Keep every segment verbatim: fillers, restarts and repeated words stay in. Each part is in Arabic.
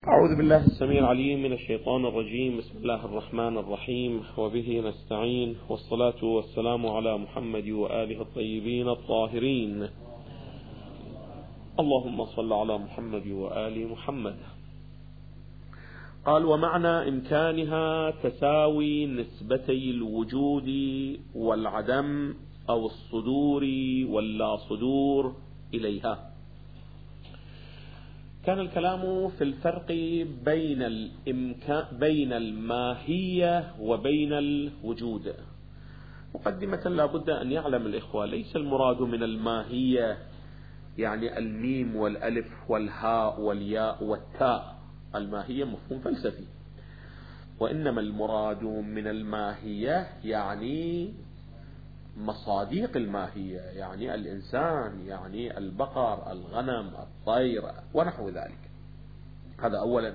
أعوذ بالله السميع العليم من الشيطان الرجيم. بسم الله الرحمن الرحيم، وبه نستعين، والصلاة والسلام على محمد وآله الطيبين الطاهرين. اللهم صل على محمد وآل محمد. قال: ومعنى إمكانها تساوي نسبتي الوجود والعدم أو الصدور واللا صدور إليها. كان الكلام في الفرق بين الإمكان بين الماهية وبين الوجود. مقدمة لا بد أن يعلم الإخوة، ليس المراد من الماهية يعني الميم والألف والهاء والياء والتاء، الماهية مفهوم فلسفي، وإنما المراد من الماهية يعني مصاديق الماهية، يعني الإنسان، يعني البقر، الغنم، الطير ونحو ذلك. هذا أولا.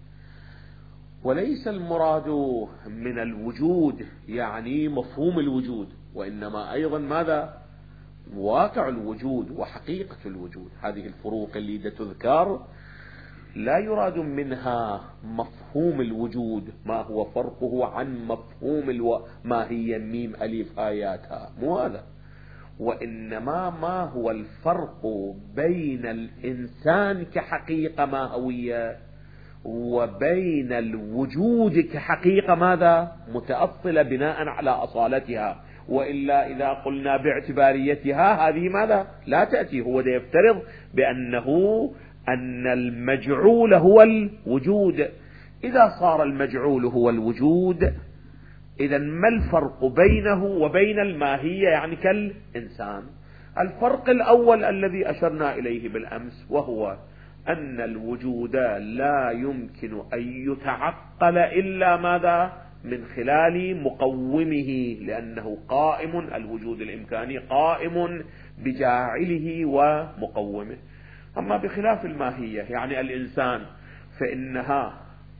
وليس المراد من الوجود يعني مفهوم الوجود، وإنما أيضا ماذا؟ واقع الوجود وحقيقة الوجود. هذه الفروق اللي تذكر لا يراد منها مفهوم الوجود ما هو فرقه عن مفهوم الو... ما هي ميم ألف آياتها، مو هذا، وإنما ما هو الفرق بين الإنسان كحقيقة ماهوية وبين الوجود كحقيقة ماذا؟ متأصلة بناء على أصالتها. وإلا إذا قلنا باعتباريتها هذه ماذا؟ لا تأتي. هو ده يفترض بأنه أن المجعول هو الوجود. إذا صار المجعول هو الوجود، إذا ما الفرق بينه وبين الماهية يعني كالإنسان؟ الفرق الأول الذي أشرنا إليه بالأمس، وهو أن الوجود لا يمكن أن يتعقل إلا ماذا؟ من خلال مقومه، لأنه قائم، الوجود الإمكاني قائم بجاعله ومقومه. أما بخلاف الماهية يعني الإنسان فإنها،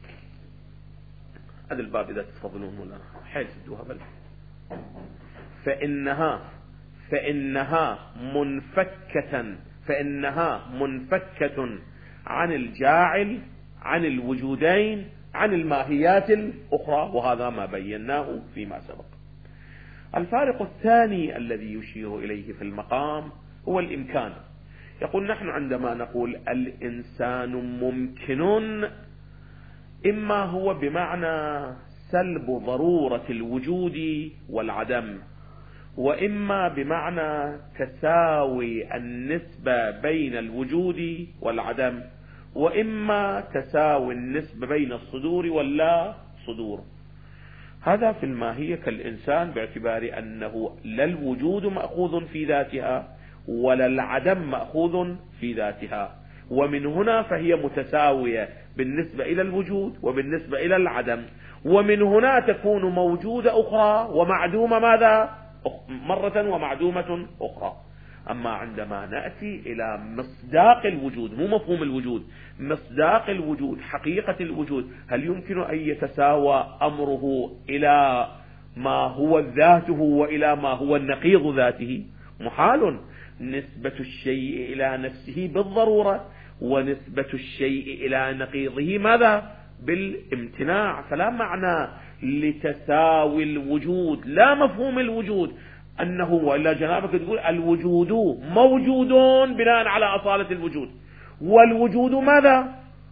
هذا الباب إذا تفضلون ولا حيث تدوها بل فإنها فإنها منفكة فإنها منفكة عن الجاعل، عن الوجودين، عن الماهيات الأخرى، وهذا ما بيناه فيما سبق. الفارق الثاني الذي يشير إليه في المقام هو الإمكان. يقول: نحن عندما نقول الإنسان ممكن، إما هو بمعنى سلب ضرورة الوجود والعدم، وإما بمعنى تساوي النسبة بين الوجود والعدم، وإما تساوي النسبة بين الصدور واللا صدور. هذا في الماهية كالإنسان، باعتبار أنه لا الوجود مأخوذ في ذاتها ولا العدم مأخوذ في ذاتها، ومن هنا فهي متساوية بالنسبة إلى الوجود وبالنسبة إلى العدم، ومن هنا تكون موجودة أخرى ومعدومة ماذا؟ مرة ومعدومة أخرى. أما عندما نأتي إلى مصداق الوجود، مو مفهوم الوجود، مصداق الوجود، حقيقة الوجود، هل يمكن أن يتساوى أمره إلى ما هو ذاته وإلى ما هو النقيض ذاته؟ محال. نسبة الشيء إلى نفسه بالضرورة، ونسبة الشيء إلى نقيضه ماذا؟ بالامتناع. فلا معنى لتساوي الوجود، لا مفهوم الوجود أنه، وإلا جنابك تقول الوجود موجود بناء على أصالة الوجود، والوجود ماذا؟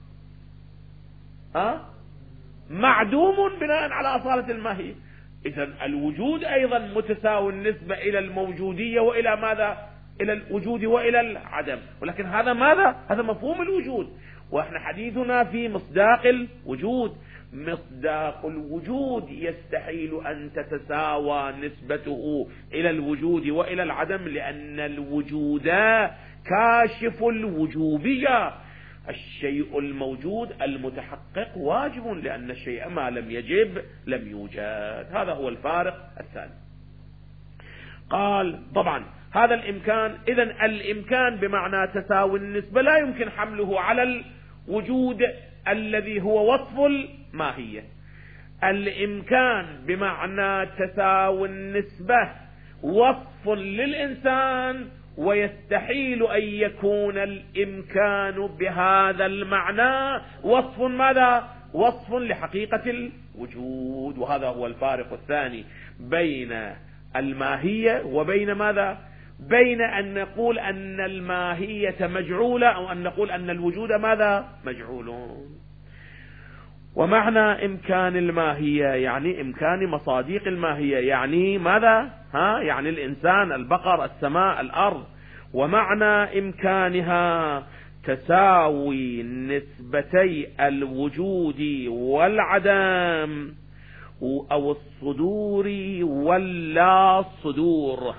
ها؟ معدوم بناء على أصالة الماهية. إذن الوجود أيضا متساوي النسبة إلى الموجودية وإلى ماذا؟ إلى الوجود وإلى العدم. ولكن هذا ماذا؟ هذا مفهوم الوجود، وإحنا حديثنا في مصداق الوجود. مصداق الوجود يستحيل أن تتساوى نسبته إلى الوجود وإلى العدم، لأن الوجود كاشف الوجوبية. الشيء الموجود المتحقق واجب، لأن الشيء ما لم يجب لم يوجد. هذا هو الفارق الثاني. قال: طبعا هذا الإمكان، إذن الإمكان بمعنى تساوي النسبة لا يمكن حمله على الوجود الذي هو وصف الماهية. الإمكان بمعنى تساوي النسبة وصف للإنسان ويستحيل أن يكون الإمكان بهذا المعنى وصف ماذا؟ وصف لحقيقة الوجود. وهذا هو الفارق الثاني بين الماهية وبين ماذا؟ بين أن نقول أن الماهية مجعولة أو أن نقول أن الوجود ماذا؟ مجعول. ومعنى إمكان الماهية يعني إمكان مصاديق الماهية، يعني ماذا؟ ها يعني الإنسان، البقر، السماء، الأرض. ومعنى إمكانها تساوي نسبتي الوجود والعدم أو الصدور واللا صدور.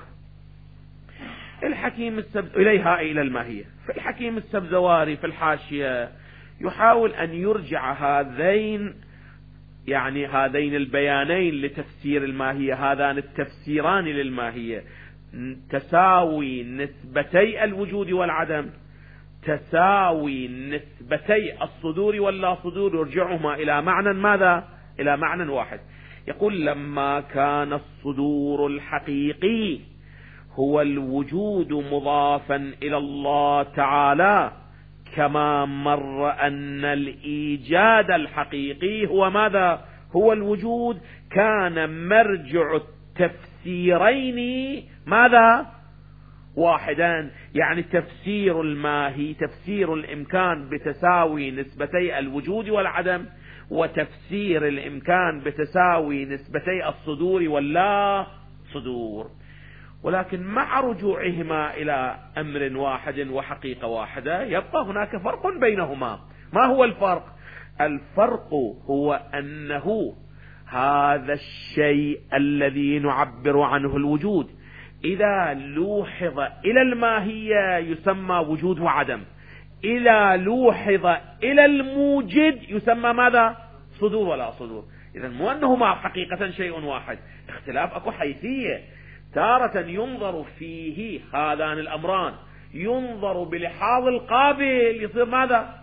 الحكيم السبز إليها إلى الماهية. فالحكيم السبزواري في الحاشية يحاول أن يرجع هذين يعني هذين البيانين لتفسير الماهية، هذان التفسيران للماهية، تساوي نسبتي الوجود والعدم، تساوي نسبتي الصدور واللا صدور، يرجعهما إلى معنى ماذا؟ إلى معنى واحد. يقول لما كان الصدور الحقيقي هو الوجود مضافا إلى الله تعالى، كما مر أن الإيجاد الحقيقي هو ماذا؟ هو الوجود، كان مرجع التفسيرين ماذا؟ واحدا. يعني تفسير الماهي، تفسير الإمكان بتساوي نسبتي الوجود والعدم، وتفسير الإمكان بتساوي نسبتي الصدور واللا صدور. ولكن مع رجوعهما إلى أمر واحد وحقيقة واحدة يبقى هناك فرق بينهما. ما هو الفرق؟ الفرق هو أنه هذا الشيء الذي نعبر عنه الوجود إذا لوحظ إلى الماهية يسمى وجود وعدم، إذا لوحظ إلى الموجد يسمى ماذا؟ صدور ولا صدور. إذا مو أنهما حقيقة شيء واحد، اختلاف أكو حيثية. تارة ينظر فيه هذان الأمران، ينظر بلحاظ القابل يصير ماذا؟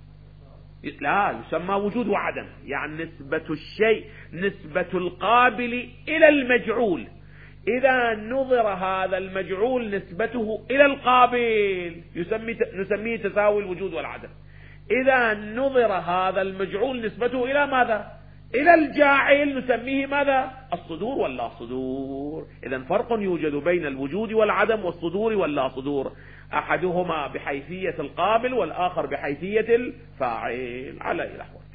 لا، يسمى وجود وعدم. يعني نسبة الشيء، نسبة القابل إلى المجعول، إذا نظر هذا المجعول نسبته إلى القابل يسمي نسميه تساوي الوجود والعدم. إذا نظر هذا المجعول نسبته إلى ماذا؟ إلى الجاعل نسميه ماذا؟ الصدور واللا صدور. إذا فرق يوجد بين الوجود والعدم والصدور واللا صدور، أحدهما بحيثية القابل والآخر بحيثية الفاعل على الأحوال.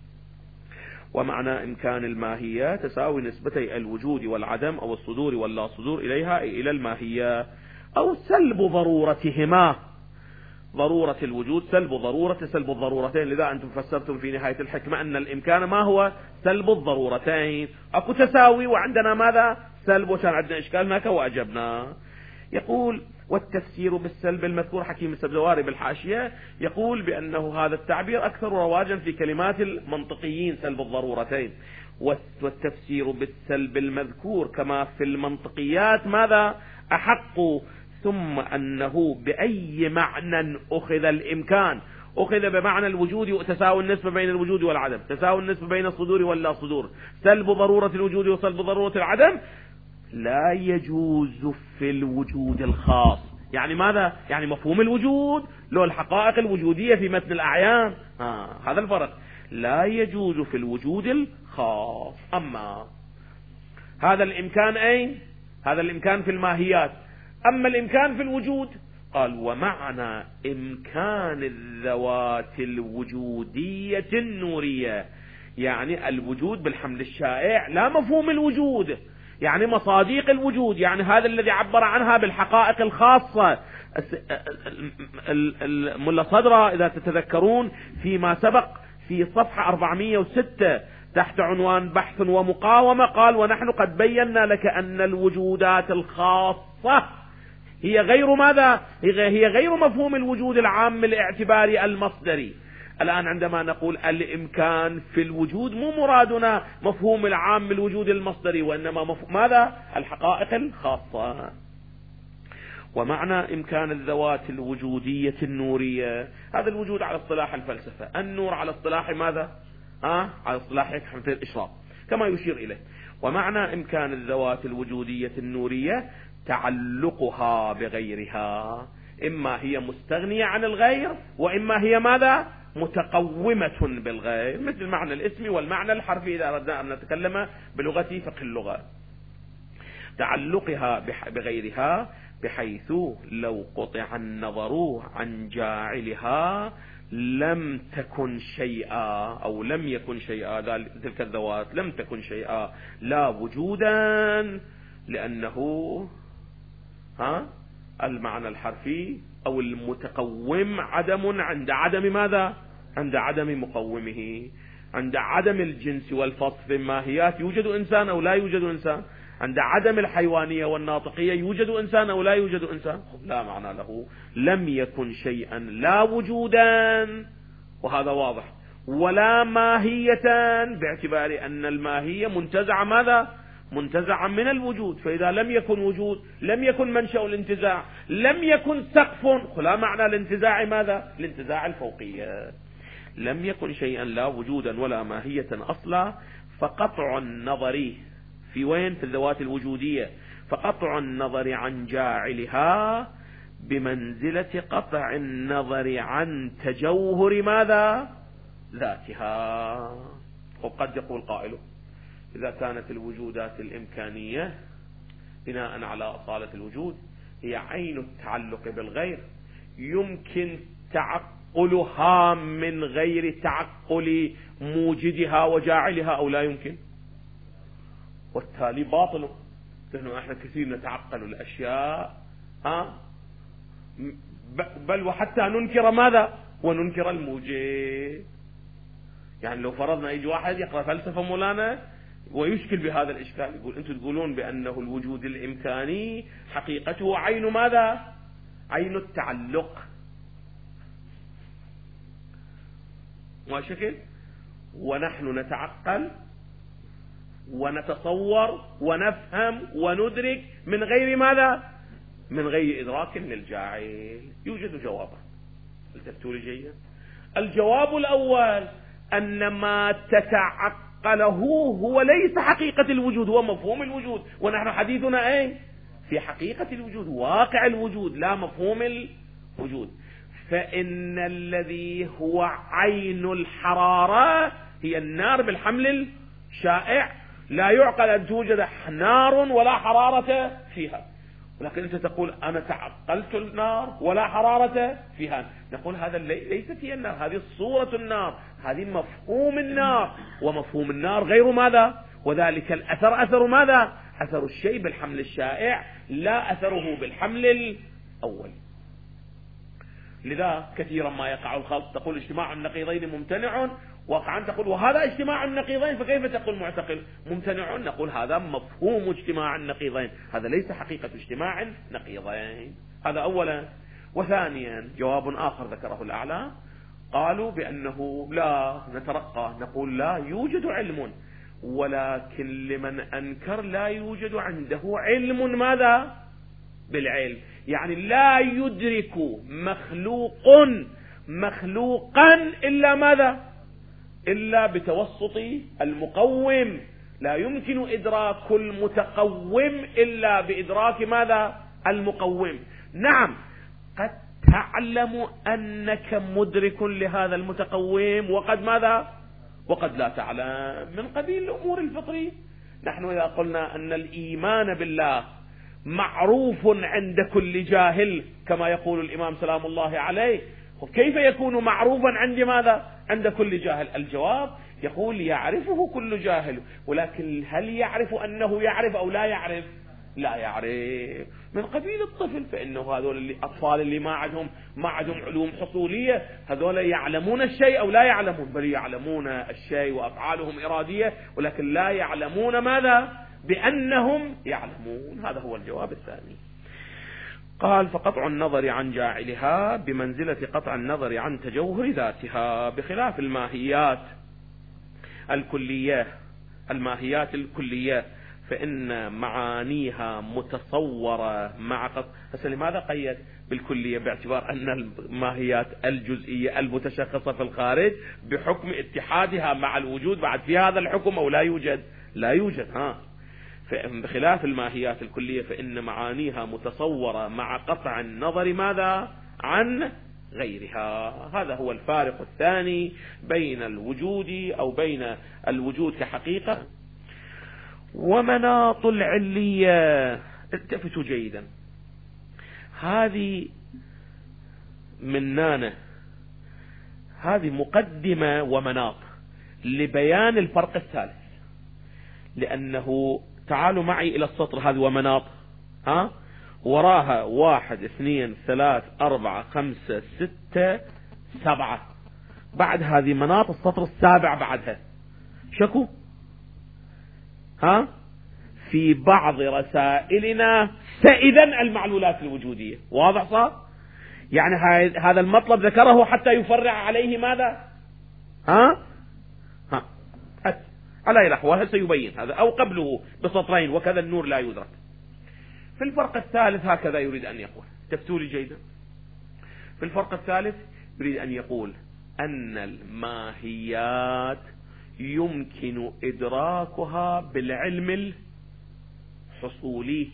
ومعنى إمكان الماهية تساوي نسبتي الوجود والعدم أو الصدور واللا صدور إليها أي إلى الماهية، أو سلب ضرورتهما. ضرورة الوجود سلب ضرورة، سلب الضرورتين. لذا أنتم فسرتم في نهاية الحكمة أن الإمكان ما هو؟ سلب الضرورتين. أكو تساوي وعندنا ماذا؟ سلب، وكان عندنا إشكال هناك وأجبنا. يقول والتفسير بالسلب المذكور، حكيم السبزواري بالحاشية يقول بأنه هذا التعبير أكثر رواجا في كلمات المنطقيين، سلب الضرورتين. والتفسير بالسلب المذكور كما في المنطقيات ماذا؟ أحق. ثم أنه بأي معنى أخذ الإمكان، أخذ بمعنى الوجود، تساوي النسبة بين الوجود والعدم، تساوي النسبة بين الصدور واللا صدور، سلب ضرورة الوجود وسلب ضرورة العدم، لا يجوز في الوجود الخاص. يعني ماذا؟ يعني مفهوم الوجود لو الحقائق الوجودية في متن الأعيان، آه هذا الفرق. لا يجوز في الوجود الخاص. أما هذا الإمكان أين؟ هذا الإمكان في الماهيات. أما الإمكان في الوجود قال ومعنى إمكان الذوات الوجودية النورية، يعني الوجود بالحمل الشائع، لا مفهوم الوجود، يعني مصاديق الوجود، يعني هذا الذي عبر عنها بالحقائق الخاصة. الملا صدرة إذا تتذكرون فيما سبق في صفحة أربعمائة وستة تحت عنوان بحث ومقاومة قال ونحن قد بينا لك أن الوجودات الخاصة هي غير ماذا؟ هي غير مفهوم الوجود العام الاعتباري المصدري. الآن عندما نقول الإمكان في الوجود مو مرادنا مفهوم العام الوجود المصدري، وإنما مفهوم ماذا؟ الحقائق الخاصة. ومعنى إمكان الذوات الوجودية النورية، هذا الوجود على اصطلاح الفلسفة، النور على اصطلاح ماذا؟ آه على اصطلاح الإشراق كما يشير إليه. ومعنى إمكان الذوات الوجودية النورية تعلقها بغيرها، إما هي مستغنية عن الغير وإما هي ماذا؟ متقومة بالغير، مثل معنى الاسم والمعنى الحرفي إذا أردنا أن نتكلم بلغة فقه اللغة. تعلقها بغيرها بحيث لو قطع النظر عن جاعلها لم تكن شيئا، أو لم يكن شيئا، تلك الذوات لم تكن شيئا لا وجودا، لأنه ها المعنى الحرفي أو المتقوم عدم عند عدم ماذا؟ عند عدم مقومه، عند عدم الجنس والفصل في الماهيات يوجد إنسان أو لا يوجد إنسان، عند عدم الحيوانية والناطقية يوجد إنسان أو لا يوجد إنسان، لا معنى له. لم يكن شيئا لا وجودا، وهذا واضح، ولا ماهية، باعتبار أن الماهية منتزعة ماذا؟ منتزعا من الوجود، فإذا لم يكن وجود لم يكن منشأ الانتزاع، لم يكن سقف، لا معنى الانتزاع ماذا؟ الانتزاع الفوقية. لم يكن شيئا لا وجودا ولا ماهية أصلا، فقطع النظر في وين؟ في الذوات الوجودية، فقطع النظر عن جاعلها بمنزلة قطع النظر عن تجوهر ماذا؟ ذاتها. وقد يقول قائل إذا كانت الوجودات الإمكانية بناء على أصالة الوجود هي عين التعلق بالغير، يمكن تعقلها من غير تعقل موجدها وجاعلها أو لا يمكن؟ والتالي باطل، لأنه احنا كثير نتعقل الأشياء ها بل وحتى ننكر ماذا؟ وننكر الموجد. يعني لو فرضنا يجي واحد يقرأ فلسفة مولانا ويشكل بهذا الإشكال، يقول أنتم تقولون بأنه الوجود الإمكاني حقيقته عين ماذا؟ عين التعلق، ما شكل؟ ونحن نتعقل ونتصور ونفهم وندرك من غير ماذا؟ من غير إدراك للجاعل. يوجد جوابا، التفتوا لي جيدا. الجواب الأول أن ما تتعقله هو ليس حقيقة الوجود، هو مفهوم الوجود، ونحن حديثنا أين؟ في حقيقة الوجود، واقع الوجود، لا مفهوم الوجود. فإن الذي هو عين الحرارة هي النار بالحمل الشائع، لا يعقل أن توجد نار ولا حرارة فيها، ولكن أنت تقول أنا تعقلت النار ولا حرارة فيها، نقول هذا ليست هي النار، هذه صورة النار، هذه مفهوم النار، ومفهوم النار غير ماذا؟ وذلك الأثر أثر ماذا؟ أثر الشيء بالحمل الشائع، لا أثره بالحمل الأول. لذا كثيرا ما يقع الخلط، تقول اجتماع النقيضين ممتنع، واقعا تقول وهذا اجتماع النقيضين، فكيف تقول معتقل ممتنع؟ نقول هذا مفهوم اجتماع النقيضين، هذا ليس حقيقة اجتماع النقيضين. هذا أولا. وثانيا جواب آخر ذكره الأعلى، قالوا بأنه لا نترقى، نقول لا يوجد علم، ولكن لمن أنكر لا يوجد عنده علم ماذا؟ بالعلم، يعني لا يدرك مخلوق مخلوقا إلا ماذا؟ إلا بتوسط المقوم، لا يمكن إدراك المتقوم إلا بإدراك ماذا؟ المقوم. نعم قد تعلم أنك مدرك لهذا المتقوم وقد ماذا؟ وقد لا تعلم، من قبيل الأمور الفطرية. نحن إذا قلنا أن الإيمان بالله معروف عند كل جاهل كما يقول الإمام سلام الله عليه، كيف يكون معروفا عند ماذا؟ عند كل جاهل. الجواب يقول يعرفه كل جاهل، ولكن هل يعرف أنه يعرف أو لا يعرف؟ لا يعرف، من قبيل الطفل. فإنه هذول الأطفال اللي ما عندهم ما عندهم علوم حصولية، هذول يعلمون الشيء أو لا يعلمون؟ بل يعلمون الشيء وأفعالهم إرادية، ولكن لا يعلمون ماذا؟ بأنهم يعلمون. هذا هو الجواب الثاني. قال فقطع النظر عن جاعلها بمنزلة قطع النظر عن تجوهر ذاتها، بخلاف الماهيات الكلية. الماهيات الكلية فإن معانيها متصورة مع قطع. هسه لماذا قيد بالكلية؟ باعتبار أن الماهيات الجزئية المتشخصة في الخارج بحكم اتحادها مع الوجود بعد في هذا الحكم أو لا يوجد؟ لا يوجد. ها بخلاف الماهيات الكلية فإن معانيها متصورة مع قطع النظر ماذا عن غيرها. هذا هو الفارق الثاني بين الوجود أو بين الوجود كحقيقة ومناط العلية. التفتوا جيدا، هذه من نانة، هذه مقدمة ومناط لبيان الفرق الثالث، لأنه تعالوا معي إلى السطر هذه ومناط، ها وراها واحد اثنين ثلاث أربعة خمسة ستة سبعة، بعد هذه مناط السطر السابع بعدها شكو ها في بعض رسائلنا سائدا المعلولات الوجودية. واضح صار؟ يعني هذا المطلب ذكره حتى يفرع عليه ماذا ها ها على الأحوال سيبين هذا أو قبله بسطرين، وكذا النور لا يدرك. في الفرق الثالث هكذا يريد أن يقول، تفتوا لي جيدا، في الفرق الثالث يريد أن يقول أن الماهيات يمكن إدراكها بالعلم الحصولي،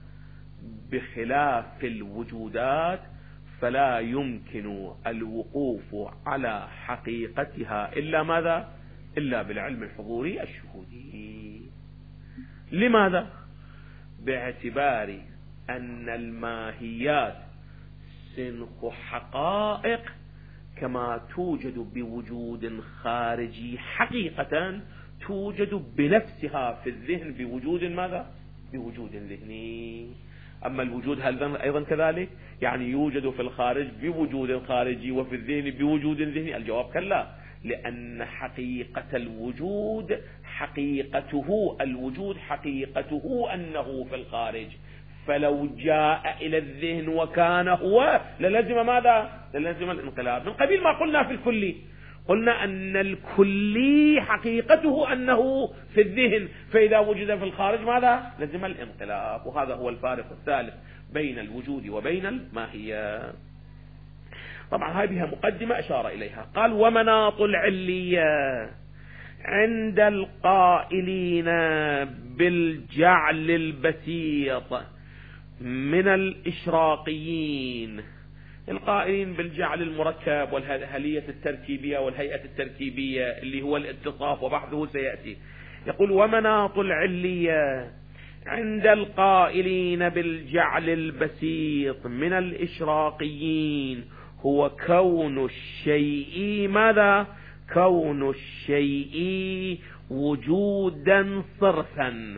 بخلاف الوجودات فلا يمكن الوقوف على حقيقتها إلا ماذا؟ إلا بالعلم الحضوري الشهودي. لماذا؟ باعتبار أن الماهيات سنخ حقائق كما توجد بوجود خارجي حقيقة توجد بنفسها في الذهن بوجود ماذا؟ بوجود ذهني. أما الوجود هل أيضا كذلك؟ يعني يوجد في الخارج بوجود خارجي وفي الذهن بوجود ذهني؟ الجواب كلا، لأن حقيقة الوجود حقيقته الوجود حقيقته أنه في الخارج، فلو جاء إلى الذهن وكان هو للزم ماذا؟ للزم الانقلاب، من قبيل ما قلنا في الكلي، قلنا أن الكلي حقيقته أنه في الذهن، فإذا وجد في الخارج ماذا؟ لزم الانقلاب. وهذا هو الفارق الثالث بين الوجود وبين الماهية. طبعا هذه بها مقدمة أشار إليها، قال ومناط العلية عند القائلين بالجعل البسيط من الإشراقيين، القائلين بالجعل المركب والهلية التركيبية والهيئة التركيبية اللي هو الاتصاف وبحثه سيأتي. يقول ومناط العلية عند القائلين بالجعل البسيط من الإشراقيين هو كون الشيء ماذا؟ كون الشيء وجودا صرفا.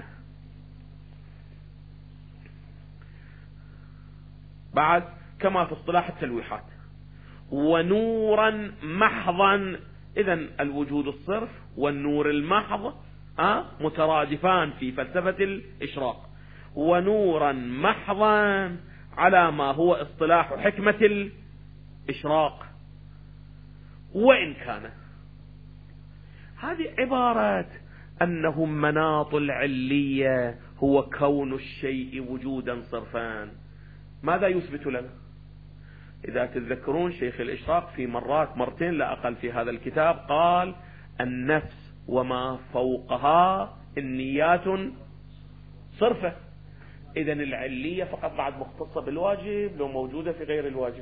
بعد كما في اصطلاح التلويحات ونورا محضا. إذن الوجود الصرف والنور المحض أه؟ مترادفان في فلسفة الإشراق. ونورا محضا على ما هو اصطلاح حكمة الإشراق. وإن كان هذه عبارة أنه مناط العلية هو كون الشيء وجودا صرفان، ماذا يثبت لنا؟ إذا تتذكرون شيخ الإشراق في مرات مرتين لا أقل في هذا الكتاب قال النفس وما فوقها النيات صرفة. إذن العلية فقط بعد مختصة بالواجب لو موجودة في غير الواجب.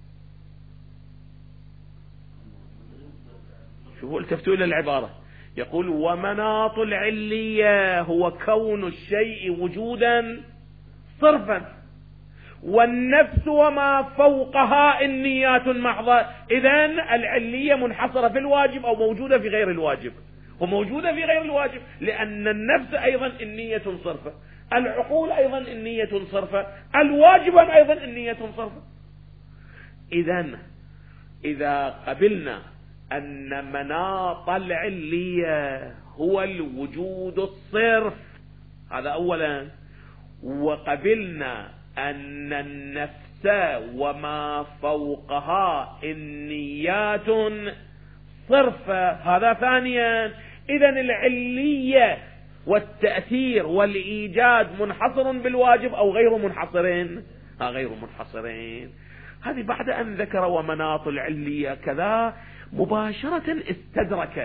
شوفوا التفتوا إلى العبارة، يقول ومناط العلية هو كون الشيء وجودا صرفا، والنفس وما فوقها النيات محضة. إذن العلية منحصرة في الواجب أو موجودة في غير الواجب، وموجودة في غير الواجب لأن النفس أيضا النية صرفة، العقول أيضا النية صرفة، الواجب أيضا النية صرفة. إذن إذا قبلنا أن مناط العلية هو الوجود الصرف، هذا أولا، وقبلنا أن النفس وما فوقها النيات صرفة، هذا ثانيا. إذن العلية والتأثير والإيجاد منحصر بالواجب أو غير منحصرين؟ ها غير منحصرين. هذه بعد أن ذكر ومناط العلية كذا مباشرة استدرك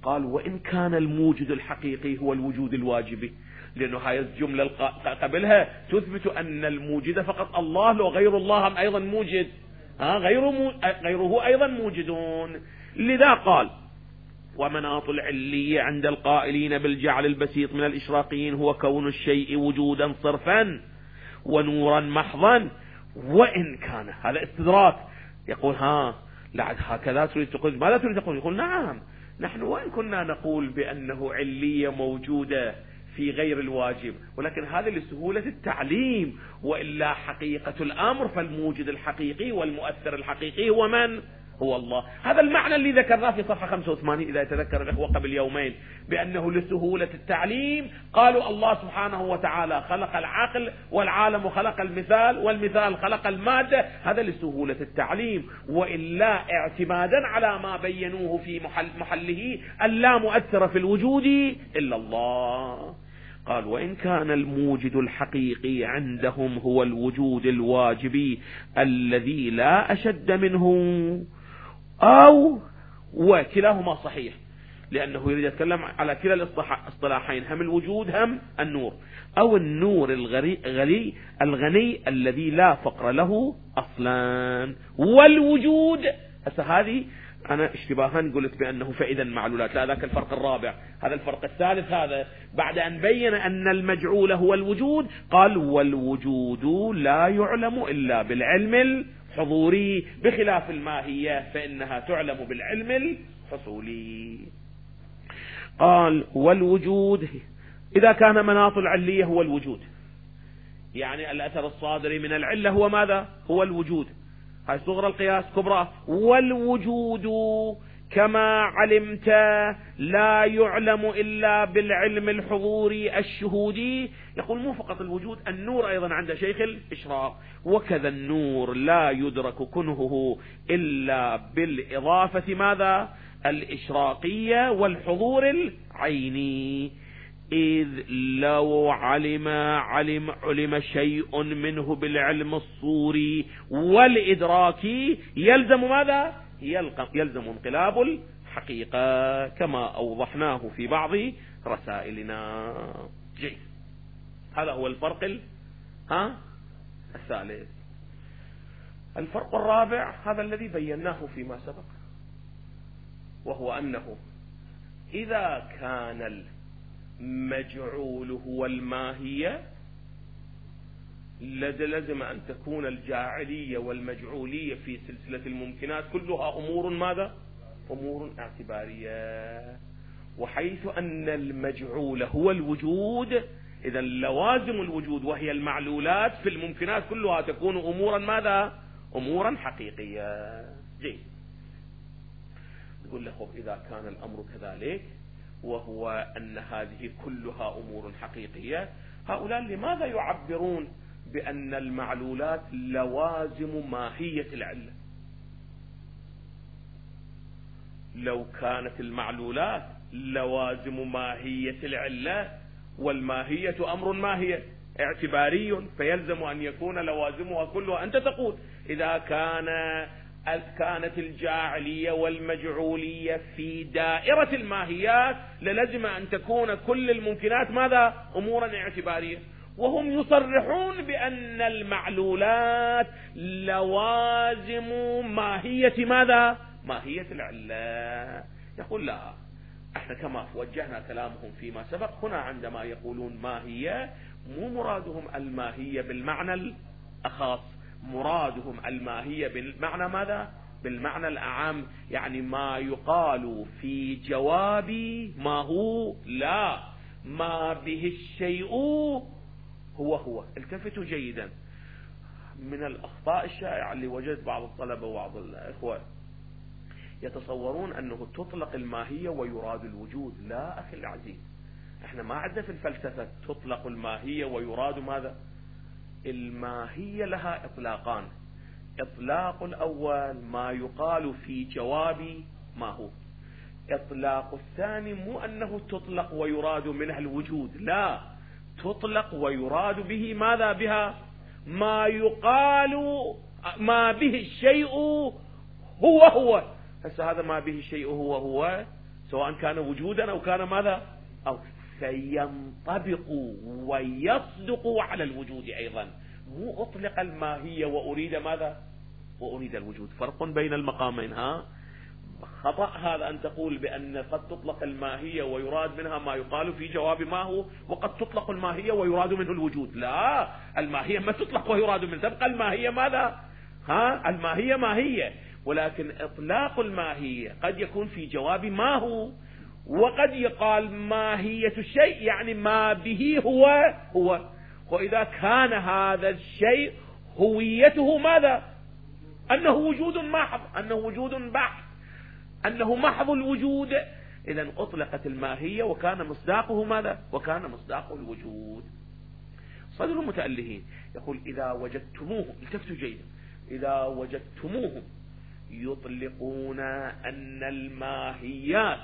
قال وإن كان الموجد الحقيقي هو الوجود الواجبي، لأنه هاي الجملة قبلها تثبت أن الموجد فقط الله، لو غير الله أيضا موجد، ها غيره, مو... غيره أيضا موجدون. لذا قال ومناط العلية عند القائلين بالجعل البسيط من الإشراقيين هو كون الشيء وجودا صرفا ونورا محضا وإن كان. هذا استدراك، يقول ها لا هكذا تريد تقول، ماذا تريد تقول؟ يقول نعم، نحن وإن كنا نقول بأنه علية موجودة في غير الواجب، ولكن هذا لسهولة التعليم، وإلا حقيقة الأمر فالموجد الحقيقي والمؤثر الحقيقي هو من؟ هو الله. هذا المعنى اللي ذكرناه في صفحة خمسة وثمانين إذا يتذكر الأخوة قبل يومين، بأنه لسهولة التعليم قالوا الله سبحانه وتعالى خلق العقل والعالم خلق المثال والمثال خلق المادة، هذا لسهولة التعليم، وإلا اعتمادا على ما بينوه في محل محله اللا مؤثر في الوجود إلا الله. قال وإن كان الموجد الحقيقي عندهم هو الوجود الواجبي الذي لا أشد منه، أو وكلاهما صحيح، لأنه يريد يتكلم على كلا الاصطلاحين، هم الوجود هم النور، أو النور الغني الغني الذي لا فقر له أصلا، والوجود. هسه هذه أنا اشتباها قلت بأنه فإذا معلولات، لا ذاك الفرق الرابع، هذا الفرق الثالث. هذا بعد أن بين أن المجعول هو الوجود قال والوجود لا يعلم إلا بالعلم الحضوري بخلاف الماهية فإنها تعلم بالعلم الحصولي. قال والوجود إذا كان مناط العلية هو الوجود، يعني الأثر الصادر من العلة هو ماذا؟ هو الوجود، هاي صغرى القياس كبرى. والوجود كما علمت لا يعلم إلا بالعلم الحضوري الشهودي. يقول مو فقط الوجود، النور أيضا عند شيخ الإشراق، وكذا النور لا يدرك كنهه إلا بالإضافة ماذا؟ الإشراقية والحضور العيني، إذ لو علم علم علم شيء منه بالعلم الصوري والإدراكي يلزم ماذا؟ يلزم انقلاب الحقيقة كما أوضحناه في بعض رسائلنا. جيد، هذا هو الفرق ال... ها؟ الثالث. الفرق الرابع هذا الذي بيناه فيما سبق، وهو أنه إذا كان المجعول هو الماهية لازم أن تكون الجاعلية والمجعولية في سلسلة الممكنات كلها أمور ماذا؟ أمور اعتبارية. وحيث أن المجعول هو الوجود، إذا لوازم الوجود وهي المعلولات في الممكنات كلها تكون أمورا ماذا؟ أمورا حقيقية. جيد، نقول له إذا كان الأمر كذلك وهو أن هذه كلها أمور حقيقية، هؤلاء لماذا يعبرون بأن المعلولات لوازم ماهية العلة؟ لو كانت المعلولات لوازم ماهية العلة، والماهية أمر ماهية اعتباري، فيلزم أن يكون لوازمها كلها. أنت تقول إذا كان كانت الجاعلية والمجعولية في دائرة الماهيات للزم أن تكون كل الممكنات ماذا؟ أمورا اعتبارية. وهم يصرحون بأن المعلولات لوازم ماهية ماذا؟ ماهية العلة. يقول لا، احنا كما وجهنا كلامهم فيما سبق، هنا عندما يقولون ماهية مو مرادهم الماهية بالمعنى الأخص، مرادهم الماهية بالمعنى ماذا؟ بالمعنى الأعم، يعني ما يقال في جواب ما هو لا، ما به الشيء هو هو. التفتوا جيدا، من الأخطاء الشائعة اللي وجدت بعض الطلبة وبعض الإخوة يتصورون أنه تطلق الماهية ويراد الوجود. لا أخي العزيز، احنا ما عندنا في الفلسفة تطلق الماهية ويراد ماذا؟ الماهية لها إطلاقان. إطلاق الأول ما يقال في جواب ما هو، إطلاق الثاني مو أنه تطلق ويراد منها الوجود، لا، تطلق ويراد به ماذا بها؟ ما يقال ما به الشيء هو هو. هسه هذا ما به الشيء هو هو سواء كان وجودا أو كان ماذا، أو فينطبق ويصدق على الوجود أيضا. مو أطلق الماهية وأريد ماذا، وأريد الوجود. فرق بين المقامين. ها خطأ هذا أن تقول بأن قد تطلق الماهية ويراد منها ما يقال في جواب ما هو، وقد تطلق الماهية ويراد منه الوجود. لا، الماهية ما تطلق ويراد منه، تبقى الماهية ماذا، ها الماهية ماهية، ولكن إطلاق الماهية قد يكون في جواب ما هو، وقد يقال ماهية الشيء يعني ما به هو هو. وإذا كان هذا الشيء هويته ماذا، أنه وجود محض، أنه وجود بحت، أنه محض الوجود، إذن أطلقت الماهية وكان مصداقه ماذا، وكان مصداقه الوجود. صدر المتألهين يقول إذا وجدتموه، التفتوا جيدا، إذا وجدتموه يطلقون أن الماهيات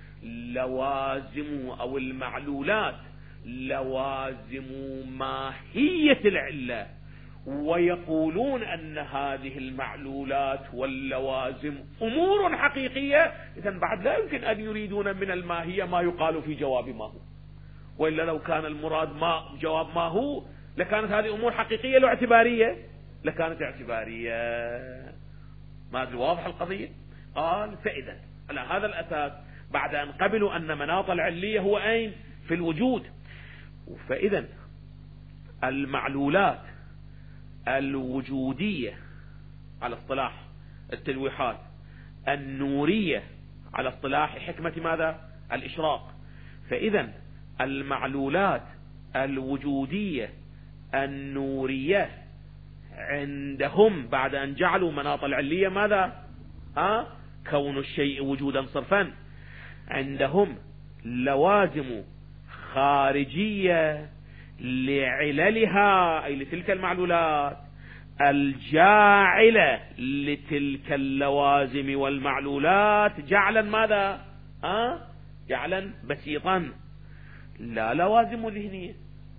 لوازم أو المعلولات لوازم ماهية العلة، ويقولون أن هذه المعلولات واللوازم أمور حقيقية، إذن بعد لا يمكن أن يريدون من الماهية ما يقال في جواب ما هو، وإلا لو كان المراد ما جواب ما هو لكانت هذه أمور حقيقية لو اعتبارية، لكانت اعتبارية. ما أدري واضح القضية؟ قال فإذا على هذا الأساس بعد أن قبلوا أن مناط العلية هو أين، في الوجود، فإذا المعلولات الوجودية على اصطلاح التلويحات، النورية على اصطلاح حكمة ماذا، الإشراق، فإذا المعلولات الوجودية النورية عندهم بعد أن جعلوا مناط العلية ماذا، ها كون الشيء وجودا صرفا، عندهم لوازم خارجية لعللها أي لتلك المعلولات الجاعلة لتلك اللوازم والمعلولات جعلا ماذا، أه؟ جعلا بسيطا، لا لوازم ذهنية،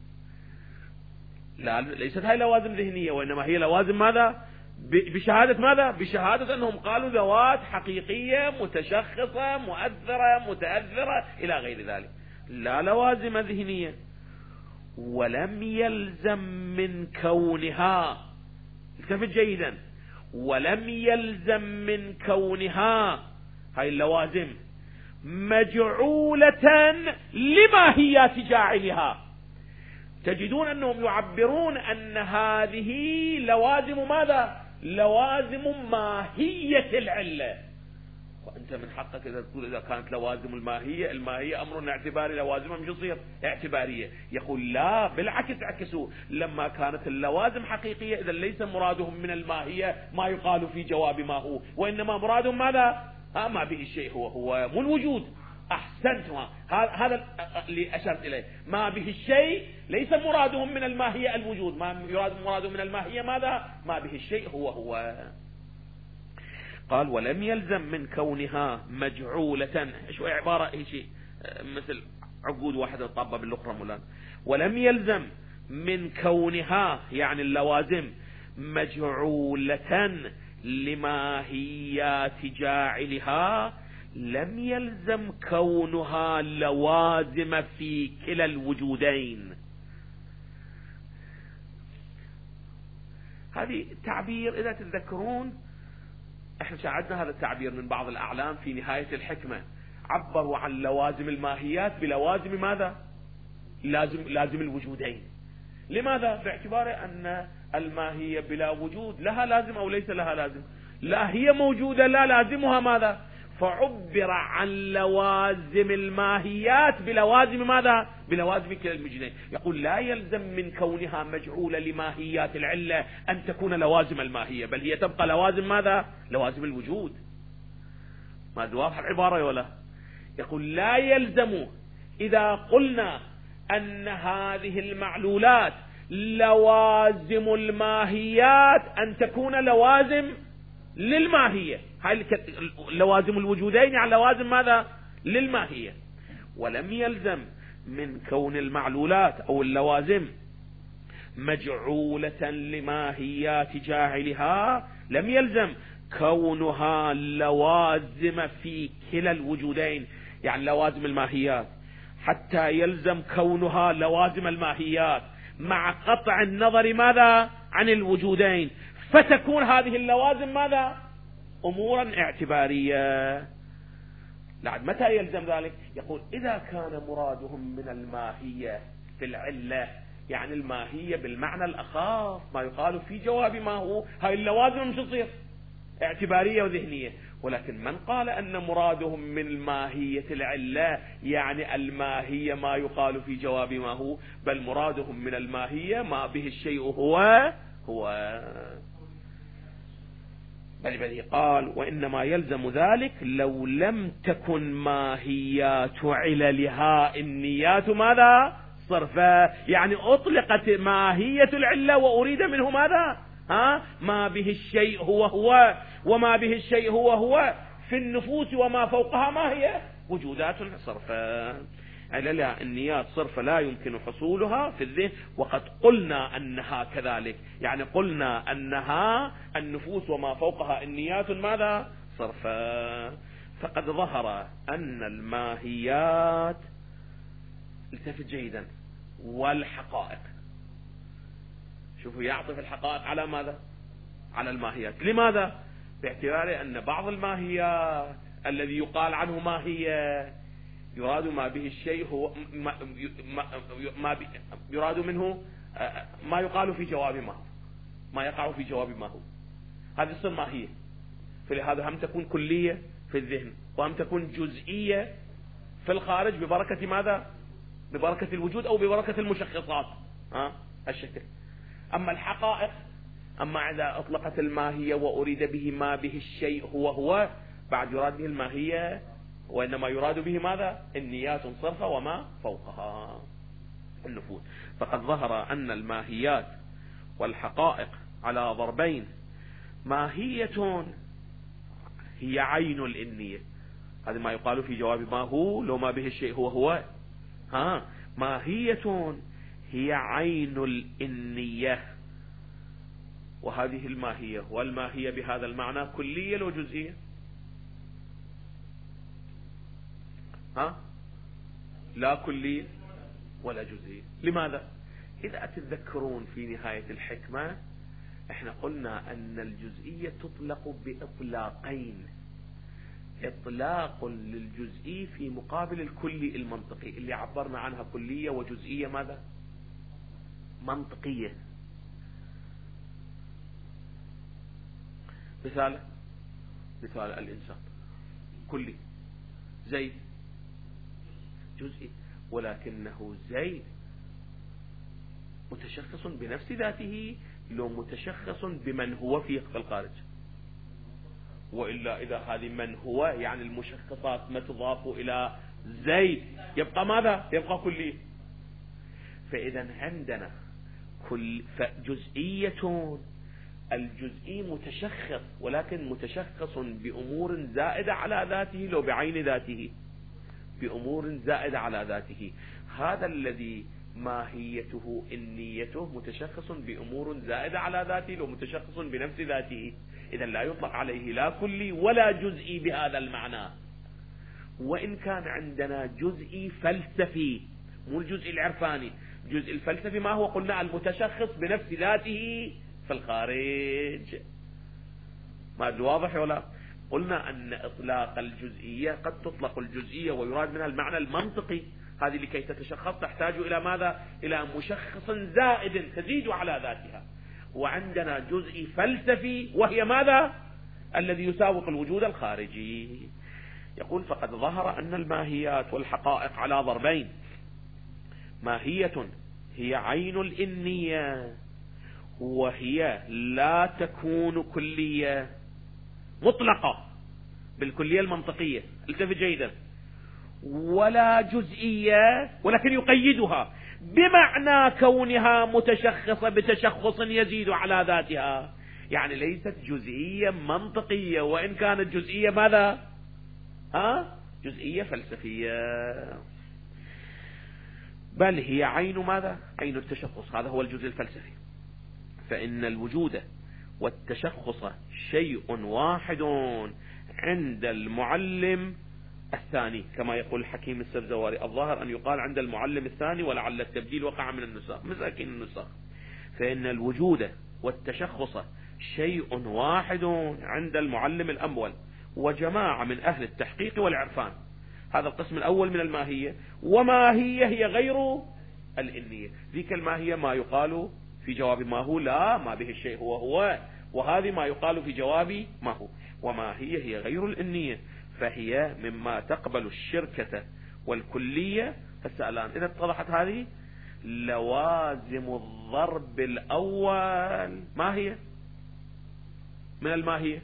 لا ليست هاي لوازم ذهنية، وإنما هي لوازم ماذا، بشهادة ماذا، بشهادة أنهم قالوا ذوات حقيقية متشخصة مؤثرة متأثرة إلى غير ذلك، لا لوازم ذهنية. ولم يلزم من كونها، التفت جيدا، ولم يلزم من كونها هاي اللوازم مجعولة لماهيات جاعلها. تجدون أنهم يعبرون أن هذه لوازم ماذا، لوازم ماهية العلة. وأنت من حقك إذا تقول إذا كانت لوازم الماهية، الماهية أمر اعتباري، لوازمها مش تصير اعتبارية. يقول لا، بالعكس عكسوا، لما كانت اللوازم حقيقية إذا ليس مرادهم من الماهية ما يقال في جواب ما هو، وإنما مرادهم ماذا، ها ما به الشيء هو هو مو الوجود. أحسنتها، هذا اللي أشرت إليه، ما به الشيء ليس مرادهم من الماهية الوجود، ما يراد مرادهم من الماهية ماذا، ما به الشيء هو هو. قال ولم يلزم من كونها مجعولة، شوية عبارة هي شيء مثل عقود واحدة طابة بالأخرى مولانا. ولم يلزم من كونها يعني اللوازم مجعولة لماهيات جاعلها، لم يلزم كونها لوازم في كلا الوجودين. هذه تعبير إذا تتذكرون احنا شاهدنا هذا التعبير من بعض الأعلام في نهاية الحكمة، عبروا عن لوازم الماهيات بلوازم ماذا، لازم لازم الوجودين. لماذا؟ باعتبار أن الماهية بلا وجود لها لازم أو ليس لها لازم، لا هي موجودة لا لازمها ماذا، فعبر عن لوازم الماهيات بلوازم ماذا، بلوازم كلا الوجودين. يقول لا يلزم من كونها مجعولة لماهيات العلة أن تكون لوازم الماهية، بل هي تبقى لوازم ماذا، لوازم الوجود. ما واضح العبارة ولا؟ يقول لا يلزم إذا قلنا أن هذه المعلولات لوازم الماهيات أن تكون لوازم للماهية، هاي لوازم الوجودين يعني لوازم ماذا، للماهية. ولم يلزم من كون المعلولات أو اللوازم مجعولة لماهيات جاعلها، لم يلزم كونها لوازم في كلا الوجودين، يعني لوازم الماهيات، حتى يلزم كونها لوازم الماهيات مع قطع النظر ماذا عن الوجودين، فتكون هذه اللوازم ماذا أمورا اعتبارية. لعد متى يلزم ذلك؟ يقول إذا كان مرادهم من الماهية في العلة، يعني الماهية بالمعنى الأخاف ما يقال في جواب ما هو، هاي اللوازم مش تصير اعتبارية وذهنية. ولكن من قال أن مرادهم من الماهية العلة يعني الماهية ما يقال في جواب ما هو، بل مرادهم من الماهية ما به الشيء هو هو بل بل قال وإنما يلزم ذلك لو لم تكن ماهيات عللها النيات ماذا صرفا، يعني أطلقت ماهية العلة وأريد منه ماذا ها ما به الشيء هو هو، وما به الشيء هو هو في النفوس وما فوقها ما هي وجودات صرفا. عللها النيات صرفا لا يمكن حصولها في الذهن، وقد قلنا أنها كذلك، يعني قلنا أنها النفوس وما فوقها النيات ماذا صرفا. فقد ظهر أن الماهيات، التفت جيدا، والحقائق، شوفوا يعطف الحقائق على ماذا على الماهيات. لماذا؟ باعتبار أن بعض الماهيات الذي يقال عنه ماهية يراد ما به الشيء هو ما, ما, ما يراد منه ما يقال في جواب ما هو، ما يقع في جواب ما هو، هذه تصير ماهية. فلهذا هم تكون كلية في الذهن، وهم تكون جزئية في الخارج ببركة ماذا ببركة الوجود أو ببركة المشخصات ها الشكل. أما الحقائق، أما إذا أطلقت الماهية وأريد به ما به الشيء هو هو، بعد يراد به الماهية، وإنما يراد به ماذا النيات صرفة وما فوقها النفوذ. فقد ظهر أن الماهيات والحقائق على ضربين: ماهية هي عين الإنية، هذا ما يقال في جواب ما هو لو ما به الشيء هو هو ها ماهية هي عين الإنية، وهذه الماهية والماهية بهذا المعنى كلية لو جزئية ها لا كلية ولا جزئية. لماذا؟ إذا تتذكرون في نهاية الحكمة احنا قلنا أن الجزئية تطلق بإطلاقين: إطلاق للجزئي في مقابل الكلي المنطقي اللي عبرنا عنها كلية، وجزئية ماذا منطقية. مثال مثال الإنسان كلي، زيد جزئي، ولكنه زيد متشخص بنفس ذاته لو متشخص بمن هو فيه في الخارج. وإلا إذا هذه من هو يعني المشخصات ما تضاف إلى زيد يبقى ماذا يبقى كلي. فإذا عندنا كل فجزئية، الجزئي متشخص ولكن متشخص بأمور زائدة على ذاته لو بعين ذاته، بأمور زائدة على ذاته. هذا الذي ماهيته النيته متشخص بأمور زائدة على ذاته لو متشخص بنفس ذاته، إذا لا يطلق عليه لا كلي ولا جزئي بهذا المعنى. وإن كان عندنا جزئي فلسفي، مو الجزء العرفاني، الجزء الفلسفي ما هو؟ قلنا المتشخص بنفس ذاته في الخارج. ما أدري واضح ولا؟ قلنا أن إطلاق الجزئية قد تطلق الجزئية ويراد منها المعنى المنطقي، هذه لكي تتشخص تحتاج إلى ماذا؟ إلى مشخص زائد تزيد على ذاتها. وعندنا جزئي فلسفي وهي ماذا؟ الذي يساوق الوجود الخارجي. يقول فقد ظهر أن الماهيات والحقائق على ضربين: ماهية هي عين الإنية، وهي لا تكون كلية مطلقة بالكلية المنطقية، التفت جيدا، ولا جزئية، ولكن يقيدها بمعنى كونها متشخصة بتشخص يزيد على ذاتها، يعني ليست جزئية منطقية وإن كانت جزئية ماذا؟ ها؟ جزئية فلسفية، بل هي عين ماذا؟ عين التشخص، هذا هو الجزء الفلسفي. فإن الوجود والتشخص شيء واحد عند المعلم الثاني كما يقول الحكيم السبزواري. الظاهر أن يقال عند المعلم الثاني ولعل التبديل وقع من النساخ، مساكين النساخ. فإن الوجود والتشخص شيء واحد عند المعلم الأول وجماعة من أهل التحقيق والعرفان. هذا القسم الأول من الماهية. وماهية هي غير الإنية. ذيك الماهية ما يقال في جواب ما هو، لا ما به الشيء هو هو، وهذه ما يقال في جواب ما هو. وماهية هي غير الإنية، فهي مما تقبل الشركة والكلية. هسه الآن إذا اتضحت هذه لوازم الضرب الأول ما هي من الماهية؟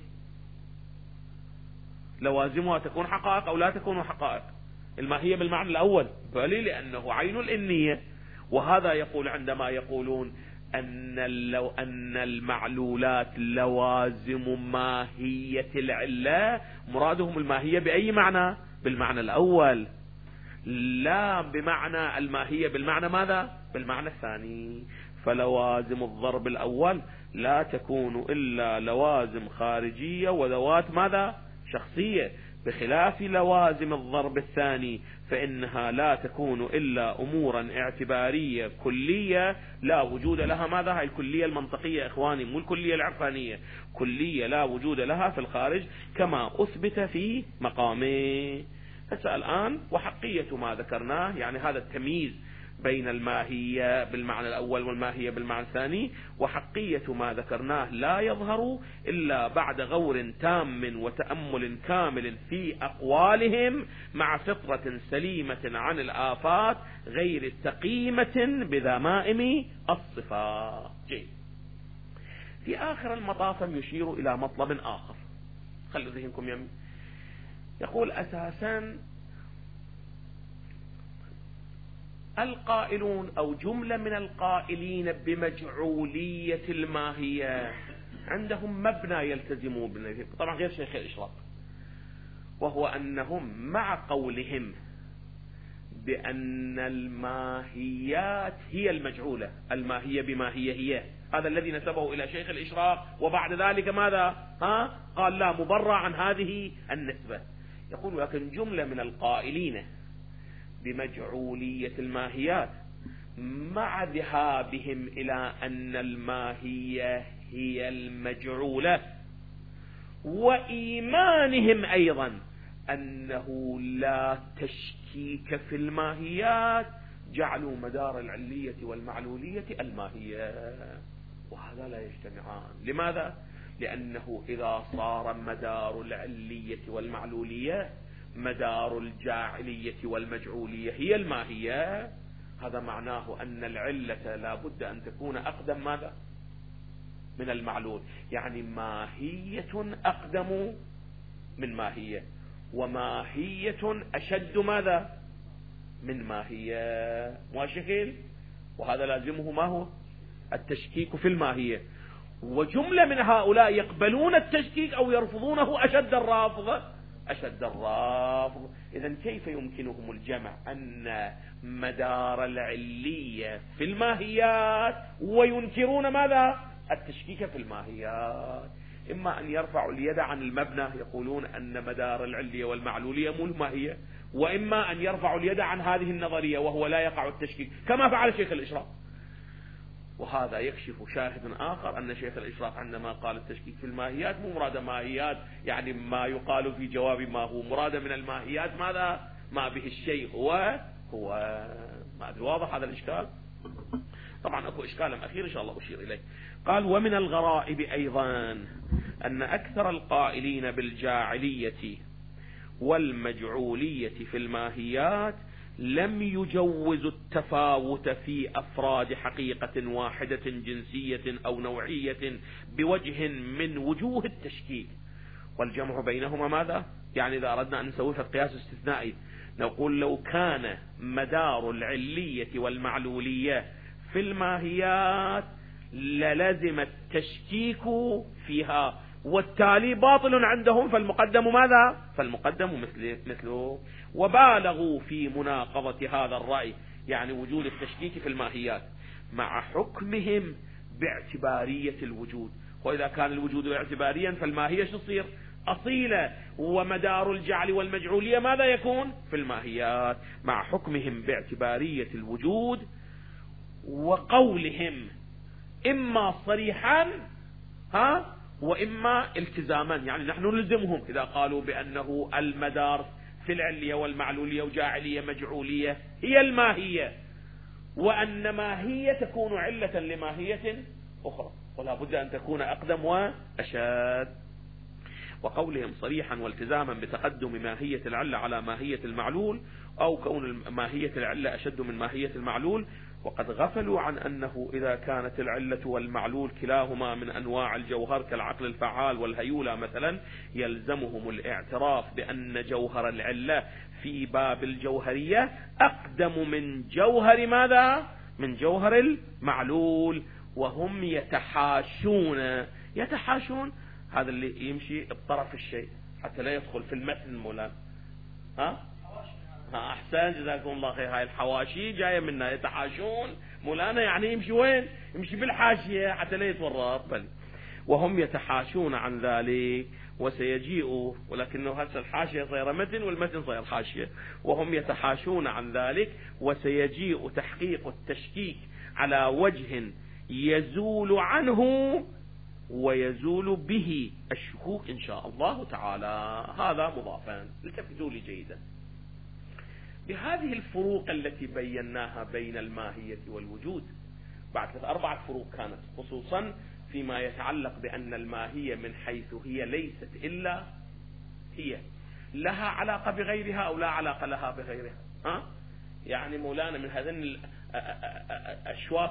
لوازمها تكون حقائق أو لا تكون حقائق. الماهية بالمعنى الأول بل لأنه عين الإنية. وهذا يقول عندما يقولون أن لو أن المعلولات لوازم ماهية العلة، مرادهم الماهية بأي معنى؟ بالمعنى الأول، لا بمعنى الماهية بالمعنى ماذا؟ بالمعنى الثاني. فلوازم الضرب الأول لا تكون إلا لوازم خارجية وذوات ماذا؟ شخصية، بخلاف لوازم الضرب الثاني فإنها لا تكون إلا أمورا اعتبارية كلية لا وجود لها. ماذا؟ هاي الكلية المنطقية إخواني، مو الكلية العرفانية، كلية لا وجود لها في الخارج كما أثبت في مقامه. هسه الآن وحقية ما ذكرناه، يعني هذا التمييز بين الماهية بالمعنى الأول والماهية بالمعنى الثاني، وحقية ما ذكرناه لا يظهر إلا بعد غور تام وتأمل كامل في أقوالهم مع فطرة سليمة عن الآفات غير سقيمة بذمائم الصفات. جيد. في آخر المطاف يشير إلى مطلب آخر، خلوا ذهنكم يمين. يقول أساسا القائلون أو جملة من القائلين بمجعولية الماهية عندهم مبنى يلتزمون به، طبعا غير شيخ الإشراق، وهو أنهم مع قولهم بأن الماهيات هي المجعولة، الماهية بماهية هي، هذا الذي نسبه إلى شيخ الإشراق، وبعد ذلك ماذا؟ ها؟ قال لا مبرع عن هذه النسبة. يقول لكن جملة من القائلين بمجعولية الماهيات مع ذهابهم إلى أن الماهية هي المجعولة وإيمانهم أيضا أنه لا تشكيك في الماهيات، جعلوا مدار العلية والمعلولية الماهية، وهذا لا يجتمعان. لماذا؟ لأنه إذا صار مدار العلية والمعلولية مدار الجاعلية والمجعولية هي الماهية، هذا معناه أن العلة لا بد أن تكون أقدم ماذا؟ من المعلول، يعني ماهية أقدم من ماهية، وماهية أشد ماذا؟ من ماهية، ماشكل. وهذا لازمه ما هو؟ التشكيك في الماهية. وجملة من هؤلاء يقبلون التشكيك أو يرفضونه أشد الرافض، أشد الرافض. إذن كيف يمكنهم الجمع أن مدار العلية في الماهيات وينكرون ماذا؟ التشكيك في الماهيات. إما أن يرفعوا اليد عن المبنى يقولون أن مدار العلية والمعلولية مو الماهية، وإما أن يرفعوا اليد عن هذه النظرية وهو لا يقع التشكيك كما فعل شيخ الإشراق. وهذا يكشف شاهد آخر أن شيخ الإشراق عندما قال التشكيك في الماهيات مو مراد ماهيات يعني ما يقال في جواب ما هو، مراد من الماهيات ماذا؟ ما به الشيء هو هو. ما أدري واضح هذا الإشكال؟ طبعا أكو إشكال أخير إن شاء الله أشير إليه. قال ومن الغرائب أيضا أن أكثر القائلين بالجاعلية والمجعولية في الماهيات لم يجوزوا التفاوت في أفراد حقيقة واحدة جنسية أو نوعية بوجه من وجوه التشكيك، والجمع بينهما ماذا؟ يعني إذا أردنا أن نسوي في القياس استثنائي نقول لو كان مدار العلية والمعلولية في الماهيات للزم التشكيك فيها، والتالي باطل عندهم، فالمقدم ماذا؟ فالمقدم مثل مثله. وبالغوا في مناقضة هذا الرأي، يعني وجود التشكيك في الماهيات، مع حكمهم باعتبارية الوجود. وإذا كان الوجود اعتباريا فالماهية شو تصير؟ أصيلة، ومدار الجعل والمجعولية ماذا يكون؟ في الماهيات، مع حكمهم باعتبارية الوجود وقولهم إما صريحا ها وإما التزاما. يعني نحن نلزمهم إذا قالوا بأنه المدار في العلية والمعلولية وجاعلية مجعولية هي الماهية، وأن ماهية تكون علة لماهية أخرى، ولا بد أن تكون أقدم وأشد. وقولهم صريحا والتزاما بتقدم ماهية العلة على ماهية المعلول، أو كون ماهية العلة أشد من ماهية المعلول، وقد غفلوا عن أنه إذا كانت العلة والمعلول كلاهما من أنواع الجوهر كالعقل الفعال والهيولى مثلا، يلزمهم الاعتراف بأن جوهر العلة في باب الجوهرية أقدم من جوهر ماذا؟ من جوهر المعلول. وهم يتحاشون، يتحاشون هذا اللي يمشي بطرف الشيء حتى لا يدخل في المتن مولانا. ها ها أحسن جزاكم الله خير. هاي الحواشي جاية منا، يتحاشون مولانا يعني يمشي وين؟ يمشي بالحاشية حتى لا يتورط. بل وهم يتحاشون عن ذلك وسيجيء، ولكنه هسه الحاشية صايرة متن والمتن صاير حاشية. وهم يتحاشون عن ذلك وسيجيء تحقيق التشكيك على وجه يزول عنه ويزول به الشكوك إن شاء الله تعالى. هذا مضافان، التفتوا لي جيدا. بهذه الفروق التي بيناها بين الماهية والوجود، بعد أربعة فروق كانت، خصوصا فيما يتعلق بأن الماهية من حيث هي ليست إلا هي، لها علاقة بغيرها أو لا علاقة لها بغيرها. ها؟ يعني مولانا من هذين الأشواك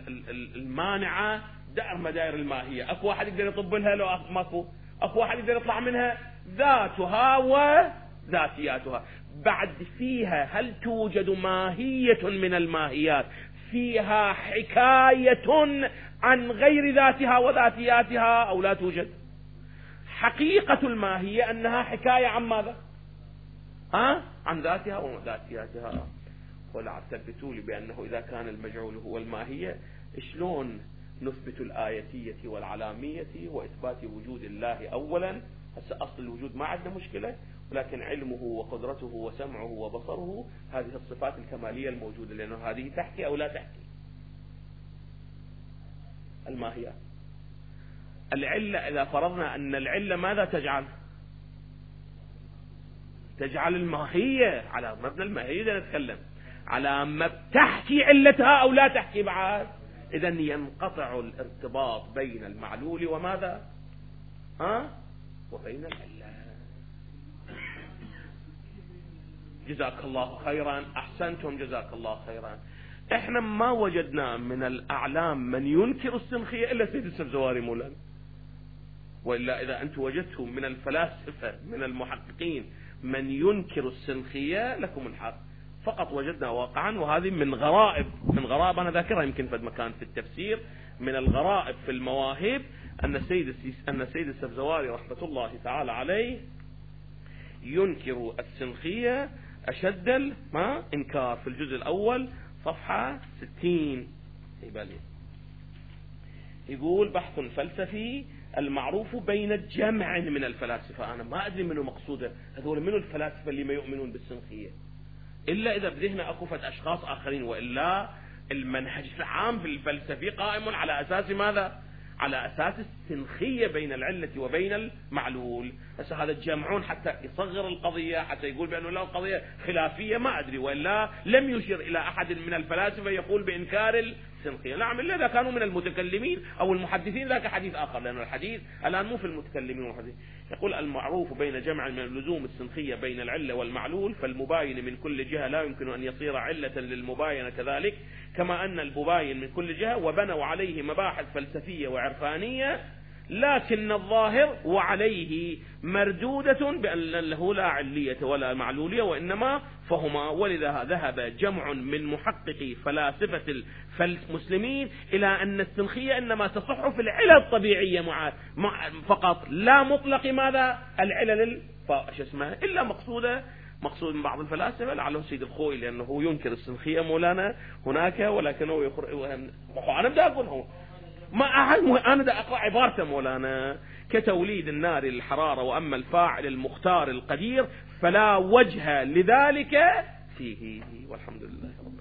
المانعة دائر مدائر الماهية، أكو واحد يقدر يطب لها لو ماكو، أكو واحد يقدر يطلع منها ذاتها وذاتياتها. بعد فيها هل توجد ماهية من الماهيات فيها حكاية عن غير ذاتها وذاتياتها أو لا توجد؟ حقيقة الماهية أنها حكاية عن ماذا؟ ها؟ عن ذاتها وذاتياتها. ولا تثبتوا لي بأنه إذا كان المجعول هو الماهية، شلون نثبت الآيتية والعلامية وإثبات وجود الله أولا؟ هسه أصل الوجود ما عندنا مشكلة، ولكن علمه وقدرته وسمعه وبصره هذه الصفات الكمالية الموجودة، لأنه هذه تحكي أو لا تحكي الماهية. العلة إذا فرضنا أن العلة ماذا تجعل؟ تجعل الماهية على مبنى الماهية، نتكلم على ما تحكي علتها أو لا تحكي بعد. إذن ينقطع الارتباط بين المعلول وماذا؟ ها؟ وبين العلة. جزاك الله خيرا، أحسنتم جزاك الله خيرا. احنا ما وجدنا من الأعلام من ينكر السنخية إلا سيد السبزواري مولانا، وإلا إذا أنتم وجدتم من الفلاسفة من المحققين من ينكر السنخية لكم الحق. فقط وجدنا واقعا، وهذه من غرائب من غرائب أنا ذاكرها يمكن في مكان في التفسير، من الغرائب في المواهب أن السيد أن السيد السبزواري رحمة الله تعالى عليه ينكر السنخية أشد ما إنكار في الجزء الأول صفحة ستين. يقول بحث فلسفي المعروف بين جمع من الفلاسفة. أنا ما أدري منه مقصوده هذول منه الفلاسفة اللي ما يؤمنون بالسنخية، إلا إذا بدهنا أكوفة أشخاص آخرين، وإلا المنهج العام في الفلسفي قائم على أساس ماذا؟ على أساس السنخية بين العلة وبين المعلول. بس هذا الجمعون حتى يصغر القضية، حتى يقول بأنه لا قضية خلافية، ما أدري، وإلا لم يشير إلى أحد من الفلاسفة يقول بإنكار السنخية. نعم، إلا إذا كانوا من المتكلمين أو المحدثين ذاك حديث آخر، لأن الحديث الآن مو في المتكلمين والمحدثين. يقول المعروف بين جمع من اللزوم السنخية بين العلة والمعلول، فالمباين من كل جهة لا يمكن أن يصير علة للمباين كذلك، كما أن المباين من كل جهة، وبنوا عليه مباحث فلسفية وعرفانية، لكن الظاهر وعليه مردودة بأن له لا علية ولا معلولية، وإنما فهما. ولذا ذهب جمع من محققي فلاسفة المسلمين إلى أن السنخية إنما تصح في العلل الطبيعية مع فقط، لا مطلق ماذا؟ العلل شو اسمها، إلا مقصودة مقصود من بعض الفلاسفة لعله سيد الخوي، لأنه ينكر السنخية مولانا هناك، ولكنه يخر... أنا بدي أقول هو ما أحد، أنا بدي أقرأ عبارته مولانا، كتوليد النار للحرارة، وأما الفاعل المختار القدير فلا وجه لذلك فيه. والحمد لله رب العالمين.